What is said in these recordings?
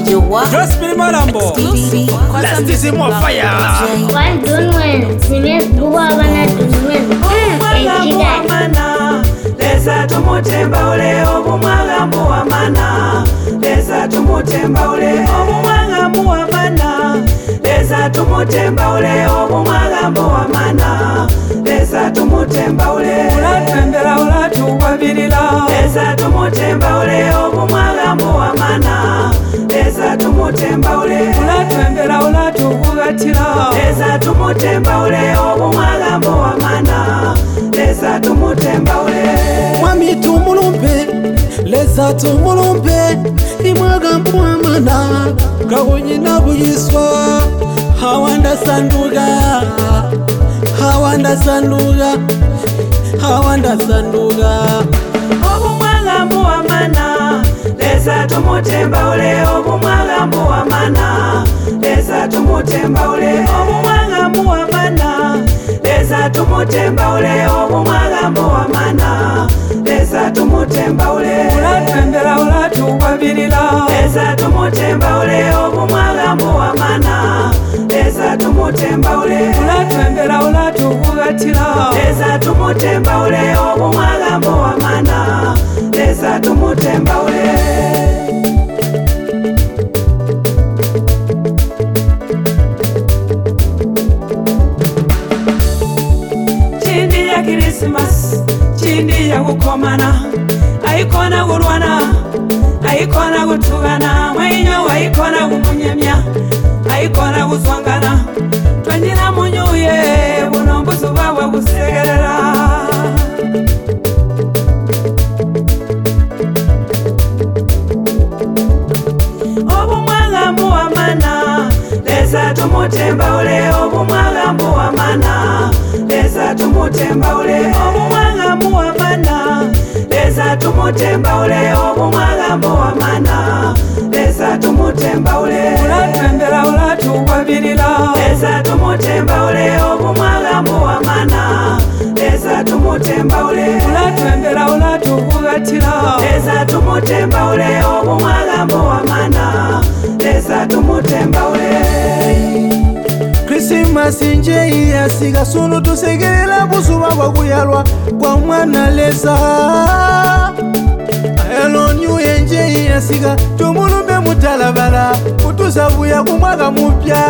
DJ what? Just be Malambo. Last is more fire. One Dunwen, Simes Buwana Dunwen. Mana, leza tumutemba ule obumwagambu wa mana. Leza tumutemba ule obumwagambu wa mana. Leza tumutemba ule obumwagambu wa mana. Leza tumutemba ule ulatwembera ulatuwabirira. Leza tumutemba ule obumwagambu wa mana. Leza tumutemba ule ulatwembera ulatuwugatira. Leza tumutemba ule obumwagambu wa mana. Leza tumutemba ule Mwami tumulumpe, leza tumulumpe. Imwagambu wa mana kawonyi na buyiswa. Hawanda sanduga, hawanda sanduga, hawanda sanduga. obumwagambu wa mana. Leza tumutemba ule obumwagambu wa mana. Leza tumutemba ule obumwagambu wa mana. Leza tumutemba ule obumwagambu wa mana. Leza tumutemba ule ulatwembera ulatuwabirira. Leza tumutemba ule obumwagambu wa mana. Leza tumutemba ule ulatwembera ulatuwugatira. Leza tumutemba ule obumwagambu wa mana. Leza tumutemba ule chindi ya Christmas, chindi ya kukomana. Aikona gurwana, aikona gutugana. Mwenyo aikona kumunyemya, aikona guswangana. Twanyira munyuye bunombuzu bawe gusegerera. Obumwagambu wa mana. Leza tumutemba ule obumwagambu wa mana. Leza tumutemba ule obumwagambu wa mana. Leza tumutemba ule obumwagambu wa mana. Leza tumutemba ule ulatwembera ulatuwabirira. Leza tumutemba ule obumwagambu wa mana. Leza tumutemba ule ulatwembera ulatuwugatira. Leza tumutemba ule obumwagambu wa mana. Leza tumutemba ule Christmas nje yasiga sunu tusegerera buzuba bwakuyalwa kwa mwana leza. Elonyu enje yasiga tumulumbe mutalabala kutusabuya kumwaga mupya.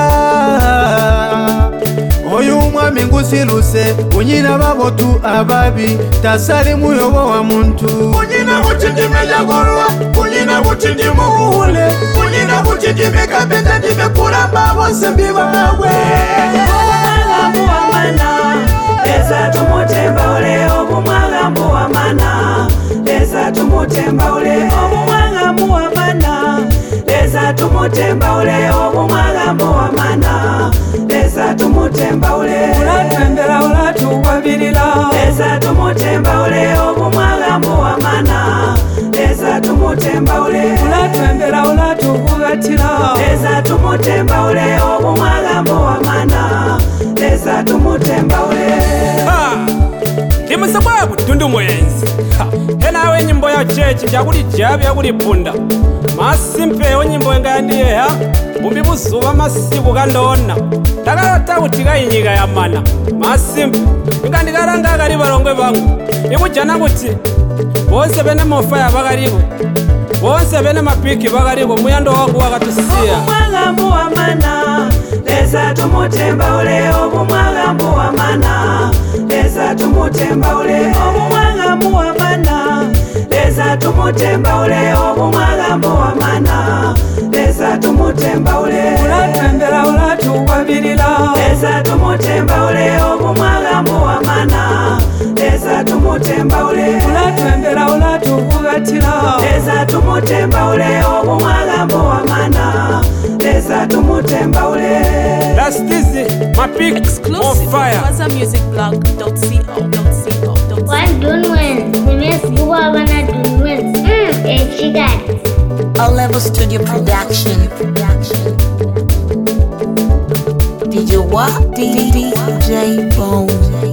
Oyu mwami ngusiluse unyina babotu ababi tasali muyobo wa muntu. Unyina butindime jagorwa, unyina butindime muhule, unyina butindime kapenda ndime kuramba bose mbibawe. obumwagambu wa mana. Leza tumutemba ule obumwagambu wa mana. Leza tumutemba ule obumwagambu wa mana. Leza tumutemba ule obumwagambu wa mana. Leza tumutemba ule ulatwembera ulatuwabirira. Leza tumutemba ule obumwagambu wa mana. Leza tumutemba ule ulatwembera ulatuwugatira. Leza tumutemba ule obumwagambu wa mana. Leza tumutemba ule Ndimusababu tundu mwenzi. Henawe nyimbo ya chechi jakuli jabi yakuli punda. Masimpewo nyimbo engandiye ha. Bumbi buzuba masibu kandona. Takalota kutika inyiga ya mana. Masimpe. Ingandikaranga akali balongwe bangu. Ikujana kuti bonse bene mofaya bakaliku. Bonse bene mapiki bakaliku. Muyando wangu wakatusia. obumwagambu wa mana. Leza tumutemba ule obumwagambu wa mana. Leza tumutemba ule obumwagambu wa mana. Leza tumutemba ule obumwagambu wa mana. Leza tumutemba ule ulatwembera ulatuwabirira. Leza tumutemba ule obumwagambu wa mana. Leza tumutemba ule ulatwembera ulatuwugatira. Leza tumutemba ule obumwagambu wa mana. Leza tumutemba ule That's dizzy. My pick on Exclusive. fire. WhatsAppmusicblog.co.co. One Dunwen, Simes Buwana Dunwen. All Level Studio Production. DJ what? DJ Bone.